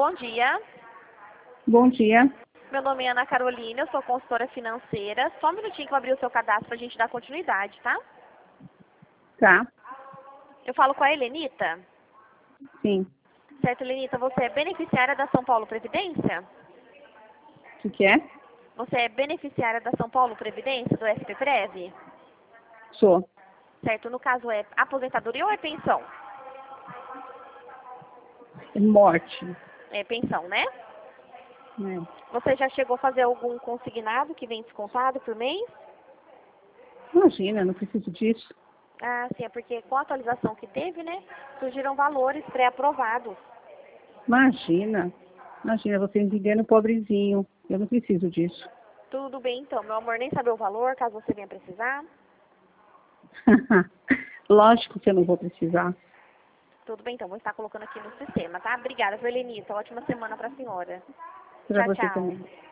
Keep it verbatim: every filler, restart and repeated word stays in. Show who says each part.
Speaker 1: bom dia.
Speaker 2: Bom dia.
Speaker 1: Meu nome é Ana Carolina, eu sou consultora financeira. Só um minutinho que eu abri o seu cadastro para a gente dar continuidade, tá?
Speaker 2: Tá,
Speaker 1: Eu falo com a Helenita.
Speaker 2: sim.
Speaker 1: Certo, Helenita, você é beneficiária da São Paulo Previdência?
Speaker 2: O que que é?
Speaker 1: Você é beneficiária da São Paulo Previdência, do S P Prev?
Speaker 2: Sou.
Speaker 1: Certo, no caso é aposentadoria ou é pensão?
Speaker 2: Morte.
Speaker 1: É pensão, né?
Speaker 2: Né?
Speaker 1: Você já chegou a fazer algum consignado que vem descontado por mês?
Speaker 2: Imagina, não preciso disso.
Speaker 1: Ah, sim, é porque com a atualização que teve, né, surgiram valores pré-aprovados.
Speaker 2: Imagina. Imagina, você me ligando pobrezinho. Eu não preciso disso.
Speaker 1: Tudo bem, então, meu amor, nem saber o valor, caso você venha precisar.
Speaker 2: Lógico que eu não vou precisar.
Speaker 1: Tudo bem, então, vou estar colocando aqui no sistema, tá? Obrigada, Helenita. Ótima semana para a senhora.
Speaker 2: Para
Speaker 1: Tchau,
Speaker 2: você
Speaker 1: tchau.
Speaker 2: também.